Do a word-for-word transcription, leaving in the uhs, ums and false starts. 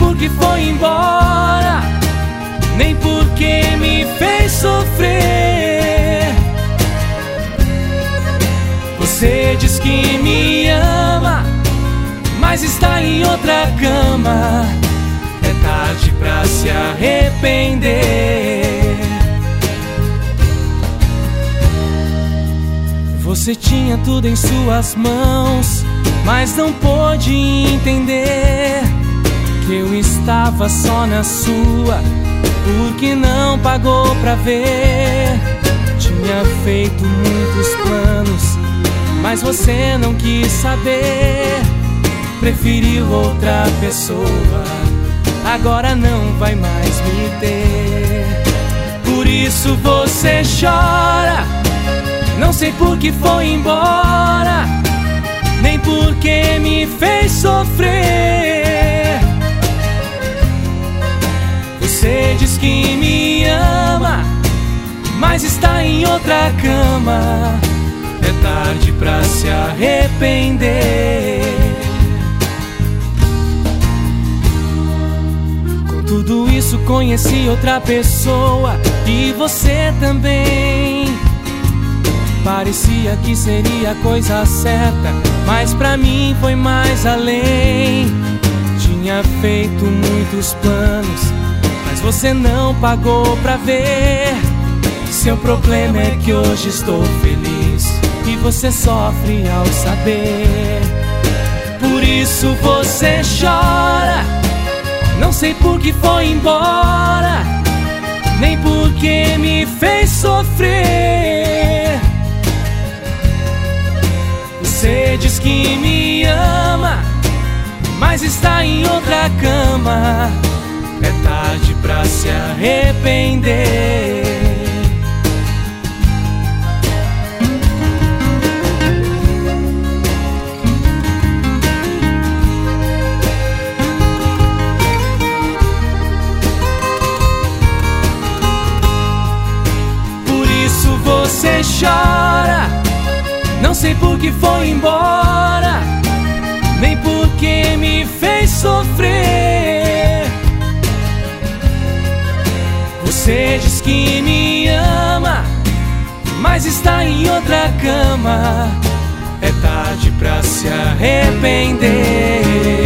por que foi embora, nem por que me fez sofrer. Você diz que me ama, mas está em outra cama. É tarde pra se arrepender. Você tinha tudo em suas mãos, mas não pôde entender que eu estava só na sua, porque não pagou pra ver. Tinha feito muitos planos, mas você não quis saber. Preferiu outra pessoa, agora não vai mais me ter. Por isso você chora, não sei por que foi embora, nem por que me fez sofrer. Você diz que me ama, mas está em outra cama. É tarde pra se arrepender. Com tudo isso conheci outra pessoa, e você também. Parecia que seria a coisa certa, mas pra mim foi mais além. Tinha feito muitos planos, mas você não pagou pra ver. Seu problema é que hoje estou feliz e você sofre ao saber. Por isso você chora, não sei por que foi embora, nem por que me fez sofrer. Você diz que me ama, mas está em outra cama. É tarde pra se arrepender. Por isso você chora, não sei por que foi embora, nem por que me fez sofrer. Você diz que me ama, mas está em outra cama. É tarde pra se arrepender.